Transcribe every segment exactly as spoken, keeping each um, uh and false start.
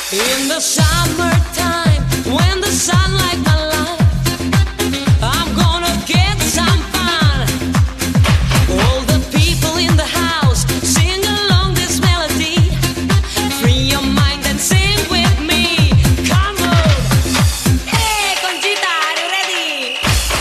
In the summertime, when the sunlight my life, I'm gonna get some fun. All the people in the house sing along this melody. Free your mind and sing with me. Come on. Hey, Conchita, are you ready?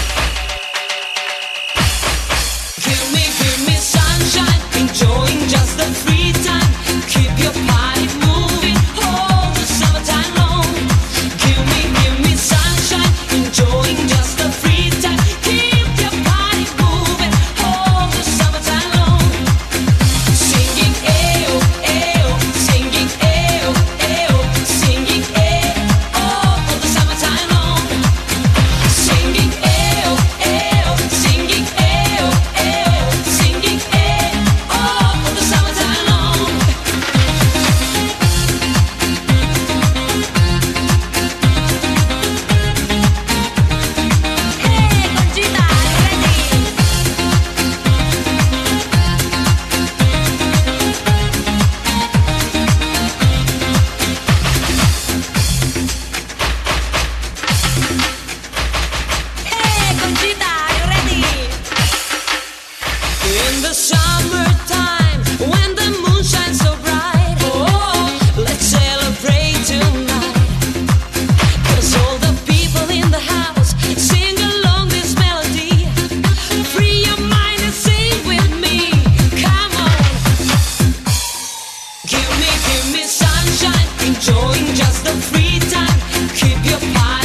Give me, give me sunshine, enjoying just the free time. Keep your body moving. Oh, the summertime long. Give me, give me sunshine, enjoying just the free time. Keep your body moving. Oh, the summertime long. Singing ayo, ayo, singing ayo, ayo, singing ayo, oh, for the summertime long. Singing ayo, ayo, singing ayo, ayo, singing ayo, oh, for the summertime long. Hey, Conchita, are you ready? Hey, Conchita, are you ready? In the summertime, when the moon shines so bright, oh, let's celebrate tonight. 'Cause all the people in the house sing along this melody. Free your mind and sing with me. Come on. Give me, give me sunshine, enjoying just the free time. Keep your body